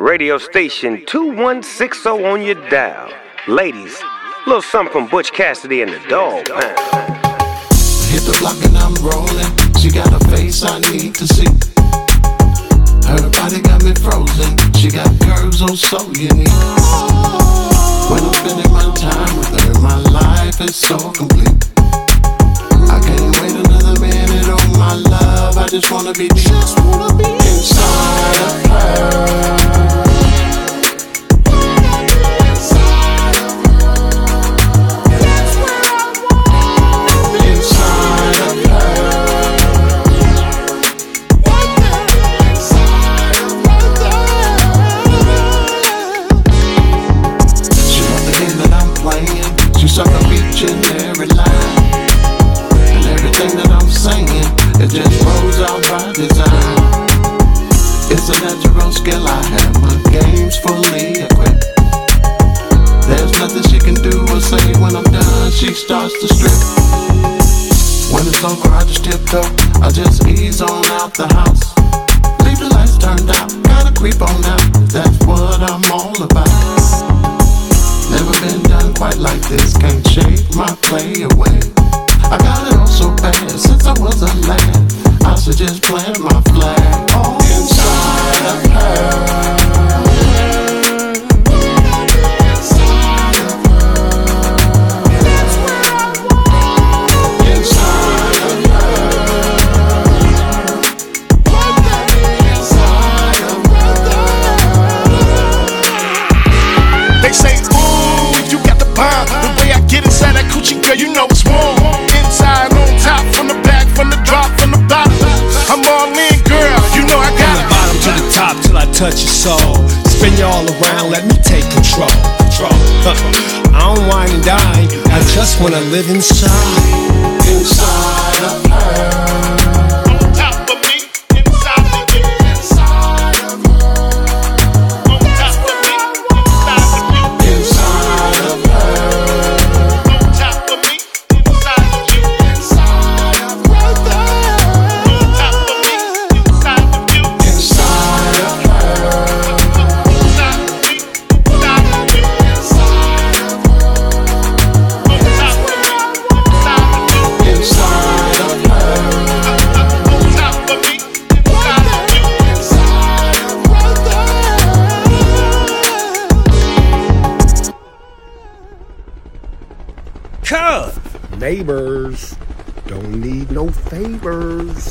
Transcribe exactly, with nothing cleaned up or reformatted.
Radio station two one six zero on your dial. Ladies, a little something from Butch Cassidy and the Dog Pound. Hit the block and I'm rolling. She got a face I need to see. Her body got me frozen. She got curves, oh so unique. When I'm spending my time with her, my life is so complete. I can't wait another minute, oh my love. I just wanna be deep. Just wanna be inside of her. It's a natural skill I have, my game's fully equipped. There's nothing she can do or say. When I'm done, she starts to strip. When it's over, I just tiptoe, I just ease on out the house. Leave the lights turned out, gotta creep on out. That's what I'm all about. Never been done quite like this, can't shake my play away. I got it all so bad, since I was a lad. I should just plant my flag all inside of her. Inside of her. That's where I want. Inside of her. Inside of her. They say, ooh, you got the bomb. The way I get inside that coochie, girl, you know it's warm. Inside, on top, from the back, from the drop, from the bottom. I'm all in, girl, you know I got it. From the bottom to the top till I touch your soul. Spin you all around, let me take control. Control. I don't whine and dine, I just wanna live inside. Inside of her. On top of me, inside of you. Inside of her. On top of me, inside of you. Inside of her. On top of me, inside of you. Inside of her. On top of me, inside of you. Inside of her. Inside of me, inside of you. Inside of her. On top of me, inside of you. Inside of her. On top of me, inside of you. Inside of her. Cub. Neighbors don't need no favors.